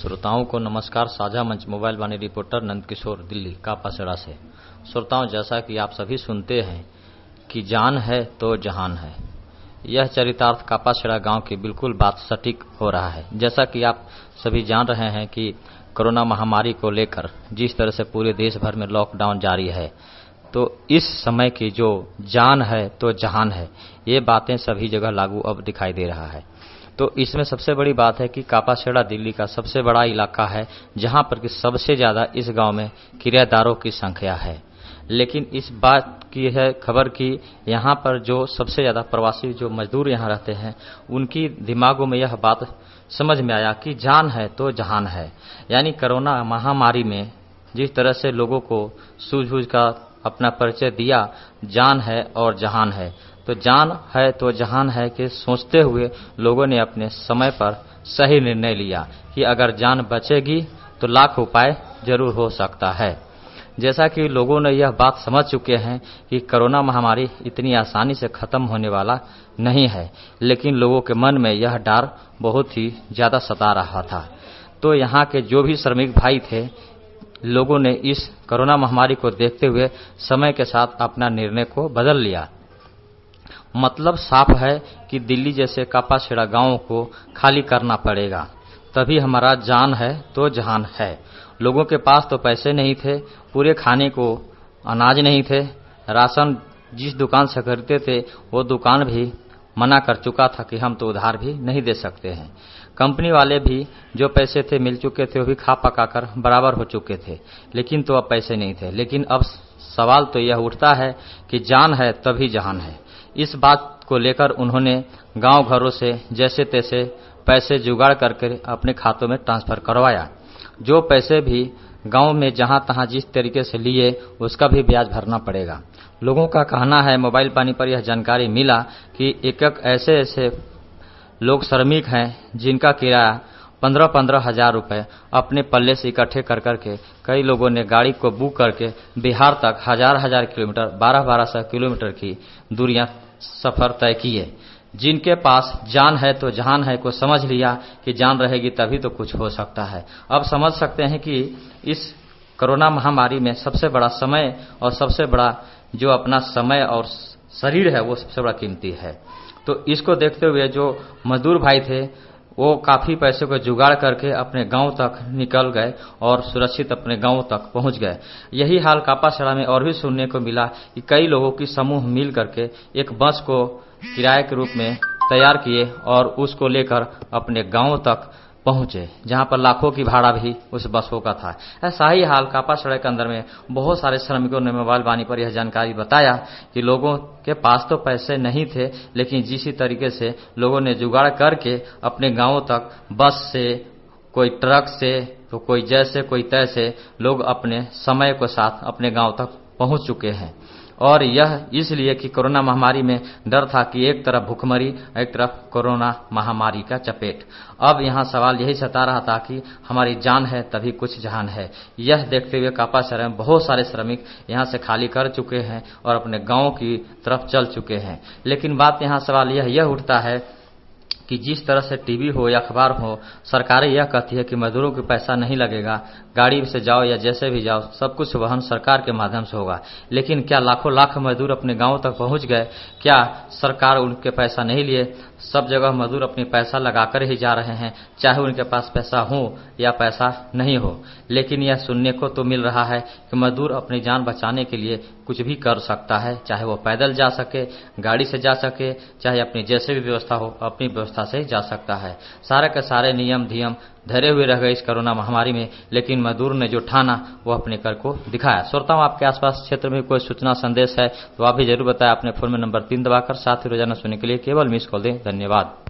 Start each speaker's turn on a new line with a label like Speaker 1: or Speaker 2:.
Speaker 1: श्रोताओं को नमस्कार। साझा मंच मोबाइल वाणी रिपोर्टर नंदकिशोर, दिल्ली कापासेड़ा से। श्रोताओं, जैसा कि आप सभी सुनते हैं कि जान है तो जहान है, यह चरितार्थ कापासेड़ा गांव की बिल्कुल बात सटीक हो रहा है। जैसा कि आप सभी जान रहे हैं कि कोरोना महामारी को लेकर जिस तरह से पूरे देश भर में लॉकडाउन जारी है, तो इस समय की जो जान है तो जहान है, ये बातें सभी जगह लागू अब दिखाई दे रहा है। तो इसमें सबसे बड़ी बात है कि कापासेड़ा दिल्ली का सबसे बड़ा इलाका है, जहां पर कि सबसे ज्यादा इस गांव में किराएदारों की संख्या है। लेकिन इस बात की है खबर कि यहां पर जो सबसे ज्यादा प्रवासी जो मजदूर यहां रहते हैं, उनकी दिमागों में यह बात समझ में आया कि जान है तो जहान है। यानी कोरोना महामारी में जिस तरह से लोगों को सूझबूझ का अपना परिचय दिया, जान है और जहान है, तो जान है तो जहान है कि सोचते हुए लोगों ने अपने समय पर सही निर्णय लिया कि अगर जान बचेगी तो लाख उपाय जरूर हो सकता है। जैसा कि लोगों ने यह बात समझ चुके हैं कि कोरोना महामारी इतनी आसानी से खत्म होने वाला नहीं है, लेकिन लोगों के मन में यह डर बहुत ही ज्यादा सता रहा था। तो यहाँ के जो भी श्रमिक भाई थे, लोगों ने इस कोरोना महामारी को देखते हुए समय के साथ अपना निर्णय को बदल लिया। मतलब साफ है कि दिल्ली जैसे कापासेड़ा गांवों को खाली करना पड़ेगा, तभी हमारा जान है तो जहान है। लोगों के पास तो पैसे नहीं थे, पूरे खाने को अनाज नहीं थे, राशन जिस दुकान से खरीदते थे वो दुकान भी मना कर चुका था कि हम तो उधार भी नहीं दे सकते हैं। कंपनी वाले भी जो पैसे थे मिल चुके थे, वो भी खा पका कर बराबर हो चुके थे, लेकिन तो अब पैसे नहीं थे। लेकिन अब सवाल तो यह उठता है कि जान है तभी जहान है। इस बात को लेकर उन्होंने गांव घरों से जैसे तैसे पैसे जुगाड़ करके अपने खातों में ट्रांसफर करवाया। जो पैसे भी गांव में जहां तहां जिस तरीके से लिए, उसका भी ब्याज भरना पड़ेगा। लोगों का कहना है, मोबाइल पानी पर यह जानकारी मिला कि एक ऐसे ऐसे लोग श्रमिक हैं जिनका किराया 15-15 हजार रुपए अपने पल्ले से इकट्ठे कर करके कई लोगों ने गाड़ी को बुक करके बिहार तक हजार किलोमीटर, 1200 किलोमीटर की दूरियां सफर तय किए। जिनके पास जान है तो जहान है को समझ लिया कि जान रहेगी तभी तो कुछ हो सकता है। अब समझ सकते हैं कि इस कोरोना महामारी में सबसे बड़ा समय और सबसे बड़ा जो अपना समय और शरीर है वो सबसे बड़ा कीमती है। तो इसको देखते हुए जो मजदूर भाई थे वो काफी पैसे को जुगाड़ करके अपने गांव तक निकल गए और सुरक्षित अपने गांव तक पहुंच गए। यही हाल कापासेड़ा में और भी सुनने को मिला कि कई लोगों की समूह मिल करके एक बस को किराए के रूप में तैयार किए और उसको लेकर अपने गांव तक पहुंचे, जहां पर लाखों की भाड़ा भी उस बसों का था। ऐसा ही हाल कापासेड़ा के अंदर में बहुत सारे श्रमिकों ने मोबाइल वाणी पर यह जानकारी बताया कि लोगों के पास तो पैसे नहीं थे, लेकिन जिस तरीके से लोगों ने जुगाड़ करके अपने गांवों तक बस से, कोई ट्रक से, तो कोई जैसे कोई तैसे लोग अपने समय के साथ अपने गांव तक पहुंच चुके हैं। और यह इसलिए कि कोरोना महामारी में डर था कि एक तरफ भूखमरी, एक तरफ कोरोना महामारी का चपेट। अब यहाँ सवाल यही सता रहा था कि हमारी जान है तभी कुछ जहान है। यह देखते हुए कापासेड़ा में बहुत सारे श्रमिक यहाँ से खाली कर चुके हैं और अपने गांव की तरफ चल चुके हैं। लेकिन बात यहाँ सवाल यह उठता है कि जिस तरह से टीवी हो या अखबार हो, सरकारें यह कहती है कि मजदूरों को पैसा नहीं लगेगा, गाड़ी से जाओ या जैसे भी जाओ सब कुछ वहन सरकार के माध्यम से होगा। लेकिन क्या लाखों लाख मजदूर अपने गांव तक पहुंच गए? क्या सरकार उनके पैसा नहीं लिए? सब जगह मजदूर अपनी पैसा लगाकर ही जा रहे हैं, चाहे उनके पास पैसा हो या पैसा नहीं हो। लेकिन यह सुनने को तो मिल रहा है कि मजदूर अपनी जान बचाने के लिए कुछ भी कर सकता है, चाहे वो पैदल जा सके, गाड़ी से जा सके, चाहे अपनी जैसे भी व्यवस्था हो अपनी व्यवस्था से जा सकता है। सारे के सारे नियम धियम धरे हुए रह गए इस कोरोना महामारी में, लेकिन मजदूर ने जो ठाना वो अपने कर को दिखाया। श्रोताओं, आपके आसपास क्षेत्र में कोई सूचना संदेश है तो आप भी जरूर बताएं अपने फोन में नंबर 3 दबाकर। साथ ही रोजाना सुनने के लिए केवल मिस कॉल दें। धन्यवाद।